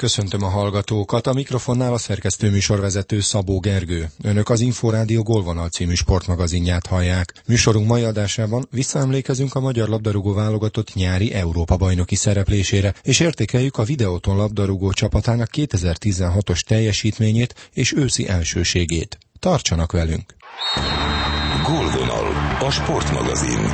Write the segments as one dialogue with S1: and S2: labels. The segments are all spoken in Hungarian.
S1: Köszöntöm a hallgatókat, a mikrofonnál a szerkesztő műsorvezető Szabó Gergő. Önök az Inforádió Gólvonal című sportmagazinját hallják. Műsorunk mai adásában visszaemlékezünk a magyar labdarúgó válogatott nyári Európa-bajnoki szereplésére, és értékeljük a Videoton labdarúgó csapatának 2016-os teljesítményét és őszi elsőségét. Tartsanak velünk!
S2: Gólvonal, a sportmagazin.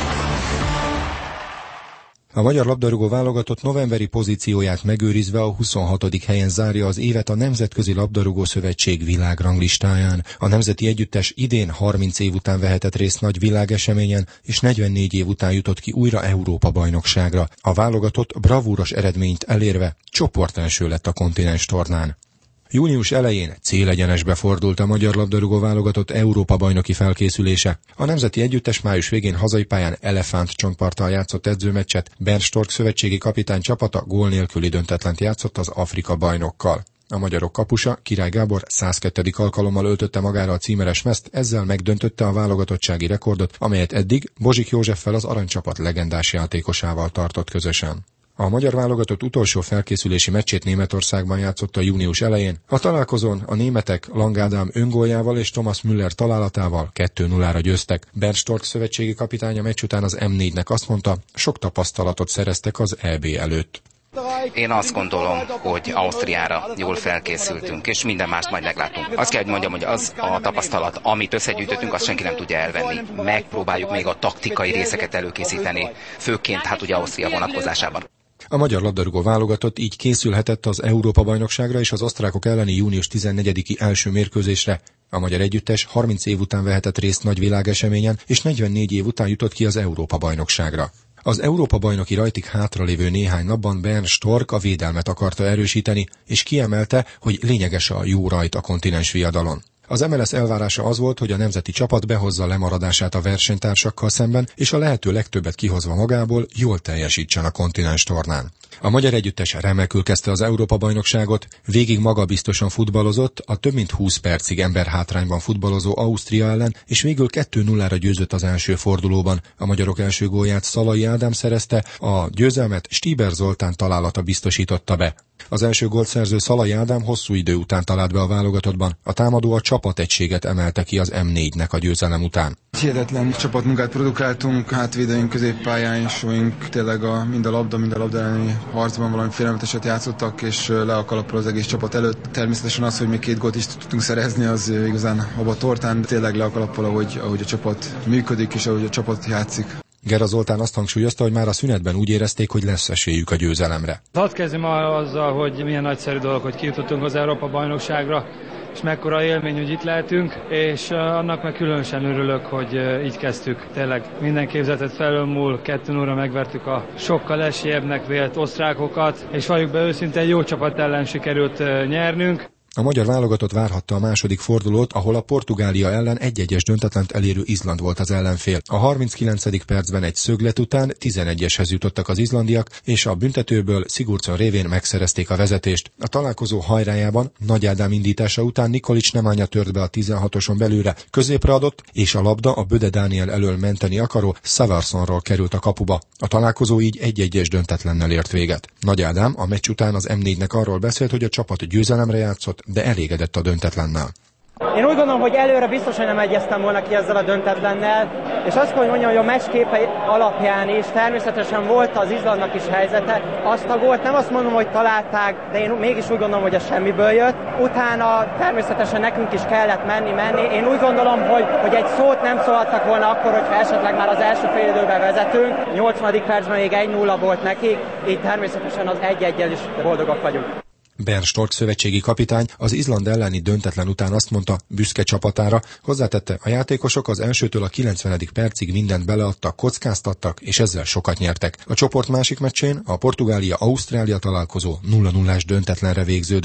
S1: A magyar labdarúgó válogatott novemberi pozícióját megőrizve a 26. helyen zárja az évet a Nemzetközi Labdarúgó Szövetség világranglistáján. A nemzeti együttes idén 30 év után vehetett részt nagy világeseményen, és 44 év után jutott ki újra Európa-bajnokságra. A válogatott bravúros eredményt elérve csoportelső lett a kontinens tornán. Június elején célegyenesbe fordult a magyar labdarúgó válogatott Európa-bajnoki felkészülése. A nemzeti együttes május végén hazai pályán elefántcsontparttal játszott edzőmeccset, Bernd Storck szövetségi kapitány csapata gól nélküli döntetlent játszott az Afrika bajnokkal. A magyarok kapusa, Király Gábor 102. alkalommal öltötte magára a címeres mezt, ezzel megdöntötte a válogatottsági rekordot, amelyet eddig Bozsik Józseffel, az aranycsapat legendás játékosával tartott közösen. A magyar válogatott utolsó felkészülési meccsét Németországban játszotta június elején. A találkozón a németek Lang Ádám öngóljával és Thomas Müller találatával 2-0-ra győztek. Bernd Storck szövetségi kapitány a meccs után az M4-nek azt mondta, sok tapasztalatot szereztek az EB előtt.
S3: Én azt gondolom, hogy Ausztriára jól felkészültünk, és minden mást majd meglátunk. Azt kell, hogy mondjam, hogy az a tapasztalat, amit összegyűjtöttünk, azt senki nem tudja elvenni. Megpróbáljuk még a taktikai részeket előkészíteni, főként ugye Ausztria vonatkozásában.
S1: A magyar labdarúgó válogatott így készülhetett az Európa-bajnokságra és az osztrákok elleni június 14-i első mérkőzésre. A magyar együttes 30 év után vehetett részt nagy világeseményen, és 44 év után jutott ki az Európa-bajnokságra. Az Európa-bajnoki rajtig hátralévő néhány napban Bernd Storck a védelmet akarta erősíteni, és kiemelte, hogy lényeges a jó rajt a kontinens viadalon. Az MLS elvárása az volt, hogy a nemzeti csapat behozza lemaradását a versenytársakkal szemben, és a lehető legtöbbet kihozva magából jól teljesítsen a kontinens tornán. A magyar együttes remekül kezdte az Európa-bajnokságot, végig magabiztosan futballozott, a több mint 20 percig emberhátrányban futballozó Ausztria ellen, és végül 2-0-ra győzött az első fordulóban. A magyarok első gólját Szalai Ádám szerezte, a győzelmet Stieber Zoltán találata biztosította be. Az első gólt szerző Szalai Ádám hosszú idő után talált be a válogatottban, a támadó a csapategységet emelte ki az M4-nek a győzelem után.
S4: Hihetetlen csapatmunkát produkáltunk, hátvédeink, középpályáink tényleg mind a labda elleni harcban valami félelmeteset játszottak, és le a kalappal az egész csapat előtt. Természetesen az, hogy még 2 gólt is tudtunk szerezni, az igazán abba tortán, tényleg le a kalappal, ahogy a csapat működik, és ahogy a csapat játszik.
S1: Gera Zoltán azt hangsúlyozta, hogy már a szünetben úgy érezték, hogy lesz esélyük a győzelemre.
S5: Hadd kezdjem azzal, hogy milyen nagyszerű dolog, hogy kijutottunk az Európa-bajnokságra, és mekkora élmény, hogy itt lehetünk, és annak meg különösen örülök, hogy így kezdtük. Tényleg minden képzetet felülmúl, 2-0-ra megvertük a sokkal esélyebbnek vélt osztrákokat, és valljuk be őszintén, jó csapat ellen sikerült nyernünk.
S1: A magyar válogatott várhatta a második fordulót, ahol a Portugália ellen 1-1-es döntetlent elérő Izland volt az ellenfél. A 39. percben egy szöglet után 11-eshez jutottak az izlandiak, és a büntetőből Sigurdsson révén megszerezték a vezetést. A találkozó hajrájában Nagy Ádám indítása után Nikolić Nemanja tört be a 16-oson belőle, középre adott, és a labda a Böde Dániel elől menteni akaró Savarssonról került a kapuba. A találkozó így 1-1-es döntetlennel ért véget. Nagy Ádám a meccs után az M4-nek arról beszélt, hogy a csapat győzelemre játszott, de elégedett a döntetlennel.
S6: Én úgy gondolom, hogy előre biztos, hogy nem egyeztem volna ki ezzel a döntetlennel, és azt kell, hogy mondjam, hogy a meccs képei alapján is természetesen volt az Izlandnak is helyzete. Azt a gólt nem azt mondom, hogy találták, de én mégis úgy gondolom, hogy ez semmiből jött. Utána természetesen nekünk is kellett menni. Én úgy gondolom, hogy egy szót nem szólhattak volna akkor, hogyha esetleg már az első fél időben vezetünk. 80. percben még 1-0 volt nekik, így természetesen az 1-1-el is boldogak vagyunk.
S1: Bernd Storck szövetségi kapitány az Izland elleni döntetlen után azt mondta büszke csapatára, hozzátette, a játékosok az elsőtől a 90. percig mindent beleadtak, kockáztattak, és ezzel sokat nyertek. A csoport másik meccsén a Portugália-Ausztrália találkozó 0-0-ás döntetlenre végződött.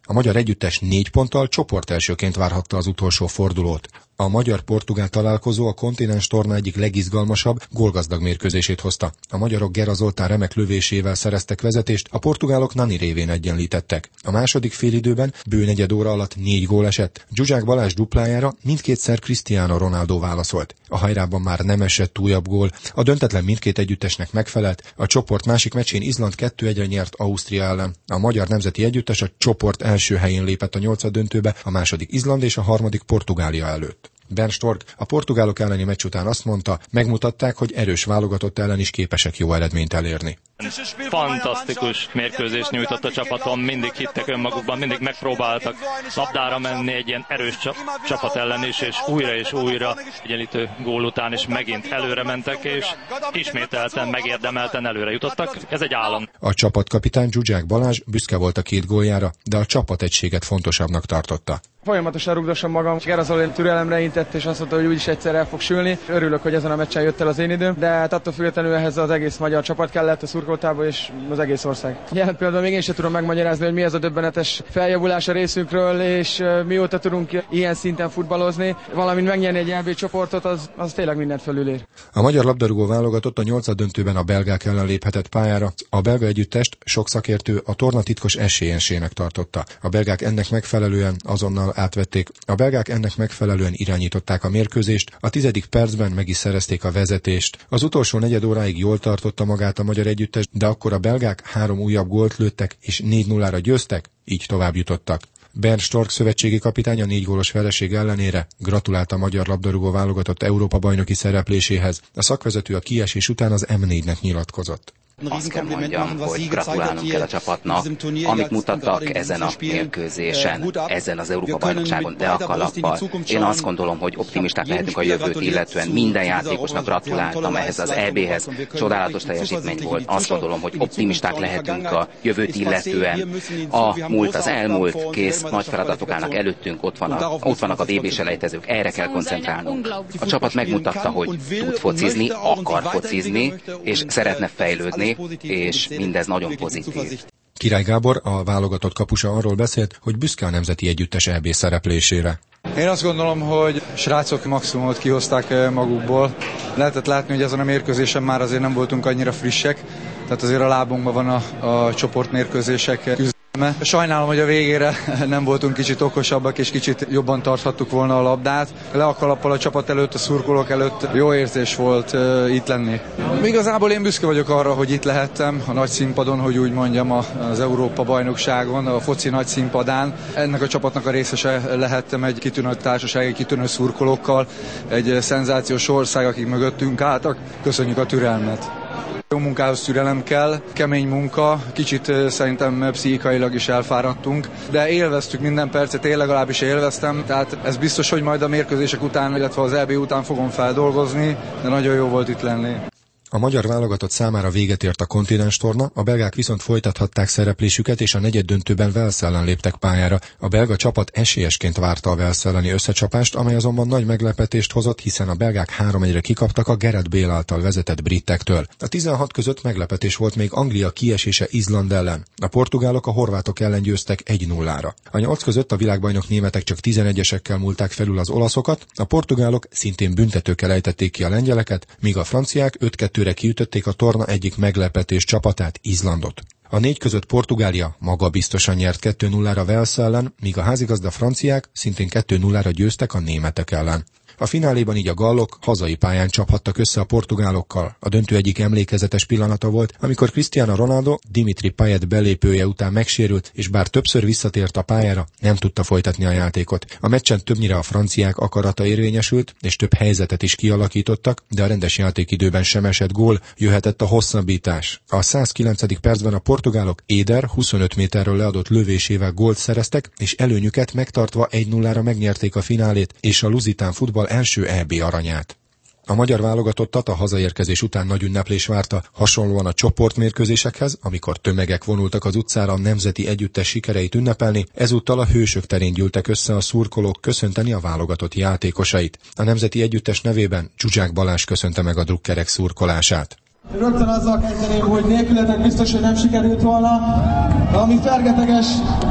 S1: A magyar együttes 4 ponttal csoportelsőként várhatta az utolsó fordulót. A magyar-portugál találkozó a kontinens torna egyik legizgalmasabb, gólgazdag mérkőzését hozta. A magyarok Gera Zoltán remek lövésével szereztek vezetést, a portugálok Nani révén egyenlítettek. A második félidőben bő negyed óra alatt 4 gól esett. Zsuzsák Balázs duplájára mindkétszer Cristiano Ronaldo válaszolt. A hajrában már nem esett újabb gól. A döntetlen mindkét együttesnek megfelelt. A csoport másik meccsén Izland 2-1-re nyert Ausztria ellen. A magyar nemzeti együttes a csoport első helyén lépett a 8-döntőbe, a második Izland és a harmadik Portugália előtt. Bernd Stork a portugálok elleni meccs után azt mondta, megmutatták, hogy erős válogatott ellen is képesek jó eredményt elérni.
S7: Fantasztikus mérkőzést nyújtott a csapaton, mindig hittek önmagukban, mindig megpróbáltak labdára menni egy ilyen erős csapat ellen is, és újra egyenlítő gól után is megint előre mentek, és ismételten, megérdemelten előre jutottak. Ez egy állam.
S1: A csapatkapitány Zsuzsák Balázs büszke volt a 2 góljára, de a csapategységet fontosabbnak tartotta.
S8: Folyamatosan rugdosom magam, Gera Zoli türelemre intett, és azt mondta, hogy úgyis egyszer el fog sülni. Örülök, hogy ezen a meccsen jött el az én időm, de hát attól függetlenül ehhez az egész magyar csapat kellett, a szurkoltából és az egész ország. Jelen például még én sem tudom megmagyarázni, hogy mi ez a döbbenetes feljavulás a részünkről, és mióta tudunk ilyen szinten futballozni. Valamint megnyerni egy EB csoportot, az tényleg mindent fölülér.
S1: A magyar labdarúgó válogatott a 8-döntőben a belgák ellen léphetett pályára. A belga együttest sok szakértő a torna titkos esélyensének tartotta. A belgák ennek megfelelően azonnal átvették. A belgák ennek megfelelően irányították a mérkőzést, a 10. percben meg is szerezték a vezetést. Az utolsó negyed óráig jól tartotta magát a magyar együttes, de akkor a belgák 3 újabb gólt lőttek és 4-0-ra győztek, így tovább jutottak. Bernd Stork szövetségi kapitány a 4 gólos vereség ellenére gratulált a magyar labdarúgó válogatott Európa-bajnoki szerepléséhez. A szakvezető a kiesés után az M4-nek nyilatkozott.
S3: Azt kell mondjam, hogy gratulálnunk kell a csapatnak, amit mutattak ezen a mérkőzésen, ezen az Európa-bajnokságon, de a kalappal. Én azt gondolom, hogy optimisták lehetünk a jövőt illetően. Minden játékosnak gratuláltam ehhez az EB-hez. Csodálatos teljesítmény volt. Azt gondolom, hogy optimisták lehetünk a jövőt illetően. A múlt, az elmúlt, kész, nagy feladatok állnak előttünk, ott vannak a VB-selejtezők, erre kell koncentrálnunk. A csapat megmutatta, hogy tud focizni, akar focizni, és szeretne fejlődni, és mindez nagyon pozitív.
S1: Király Gábor, a válogatott kapusa arról beszélt, hogy büszke a nemzeti együttes EB szereplésére.
S9: Én azt gondolom, hogy srácok maximumot kihozták magukból. Lehetett látni, hogy ezen a mérkőzésen már azért nem voltunk annyira frissek, tehát azért a lábunkban van a csoportmérkőzések küzdelme. Sajnálom, hogy a végére nem voltunk kicsit okosabbak, és kicsit jobban tarthattuk volna a labdát. Le a kalappal a csapat előtt, a szurkolók előtt jó érzés volt itt lenni. Igazából én büszke vagyok arra, hogy itt lehettem a nagy színpadon, hogy úgy mondjam, az Európa-bajnokságon, a foci nagy színpadán. Ennek a csapatnak a részese lehettem, egy kitűnő társaság, egy kitűnő szurkolókkal, egy szenzációs ország, akik mögöttünk álltak. Köszönjük a türelmet! Jó munkához türelem kell, kemény munka, kicsit szerintem pszichikailag is elfáradtunk, de élveztük minden percet, én legalábbis élveztem, tehát ez biztos, hogy majd a mérkőzések után, illetve az EB után fogom feldolgozni, de nagyon jó volt itt lenni.
S1: A magyar válogatott számára véget ért a kontinens torna, a belgák viszont folytathatták szereplésüket, és a negyeddöntőben Wales ellen léptek pályára. A belga csapat esélyesként várta a Wales elleni összecsapást, amely azonban nagy meglepetést hozott, hiszen a belgák 3-1-re kikaptak a Gareth Bale által vezetett britektől. A 16 között meglepetés volt még Anglia kiesése Izland ellen. A portugálok a horvátok ellen győztek 1-0-ra. A 8 között a világbajnok németek csak 11-esekkel múlták felül az olaszokat, a portugálok szintén büntetőkkel ejtették ki a lengyeleket, míg a franciák 5-2-re kiütötték a torna egyik meglepetés csapatát, Izlandot. A 4 között Portugália magabiztosan nyert 2-0-ra Wales ellen, míg a házigazda franciák szintén 2-0-ra győztek a németek ellen. A fináléban így a gallok hazai pályán csaphattak össze a portugálokkal. A döntő egyik emlékezetes pillanata volt, amikor Cristiano Ronaldo Dimitri Payet belépője után megsérült, és bár többször visszatért a pályára, nem tudta folytatni a játékot. A meccsen többnyire a franciák akarata érvényesült, és több helyzetet is kialakítottak, de a rendes játékidőben sem esett gól, jöhetett a hosszabbítás. A 109. percben a portugálok Éder 25 méterről leadott lövésével gólt szereztek, és előnyüket megtartva 1-0-ra megnyerték a finálét és a Lusitán futball első EB aranyát. A magyar válogatottat a hazaérkezés után nagy ünneplés várta, hasonlóan a csoportmérkőzésekhez, amikor tömegek vonultak az utcára a nemzeti együttes sikereit ünnepelni, ezúttal a Hősök terén gyűltek össze a szurkolók köszönteni a válogatott játékosait. A nemzeti együttes nevében Zsuzsák Balázs köszönte meg a drukkerek szurkolását.
S10: Rögtön azzal kezdeném, hogy nélkületek biztos, hogy nem sikerült volna, de ami fergeteges,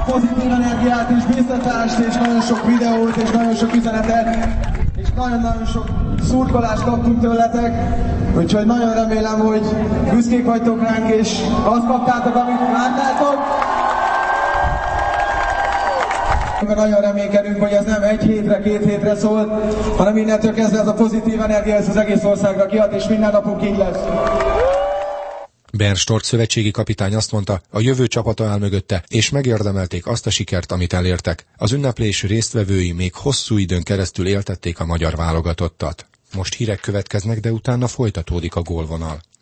S10: pozitív energiát és biztatást, és nagyon sok videót, és nagyon sok üzenetet, és nagyon-nagyon sok szurkolást kaptunk tőletek, úgyhogy nagyon remélem, hogy büszkék vagytok ránk, és azt kaptátok, amit vártátok. Nagyon reménykedünk, hogy ez nem egy hétre, 2 hétre szól, hanem innentől kezdve ez a pozitív energia ez az egész országra kiad, és minden napunk így lesz.
S1: Bernd Storck szövetségi kapitány azt mondta, a jövő csapata áll mögötte, és megérdemelték azt a sikert, amit elértek. Az ünneplés résztvevői még hosszú időn keresztül éltették a magyar válogatottat. Most hírek következnek, de utána folytatódik a gólvonal.